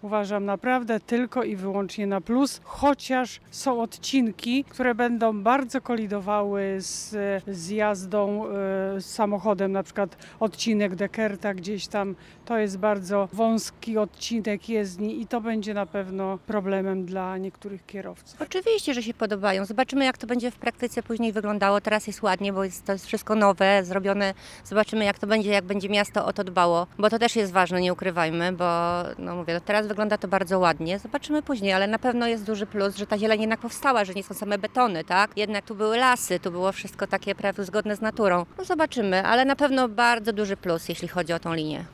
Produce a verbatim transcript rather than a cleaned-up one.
uważam naprawdę tylko i wyłącznie na plus, chociaż są odcinki, które będą bardzo kolidowały z, z jazdą y, samochodem, na przykład odcinek Dekerta gdzieś tam, to jest bardzo wąski odcinek jezdni i to będzie na pewno problemem dla niektórych kierowców. Oczywiście, że się podobają. Zobaczymy, jak to będzie w praktyce później wyglądało. Teraz jest ładnie, bo jest, to jest wszystko nowe, zrobione. Zobaczymy, jak to będzie, jak będzie miasto o to dbało, bo to też jest ważne, nie ukrywajmy, bo no mówię, no teraz wygląda to bardzo ładnie. Zobaczymy później, ale na pewno jest duży plus, że ta zieleń jednak powstała, że nie są same betony, tak? Jednak tu były lasy, tu było wszystko takie prawie zgodne z naturą. No zobaczymy, ale na pewno bardzo duży plus, jeśli chodzi o tą linię.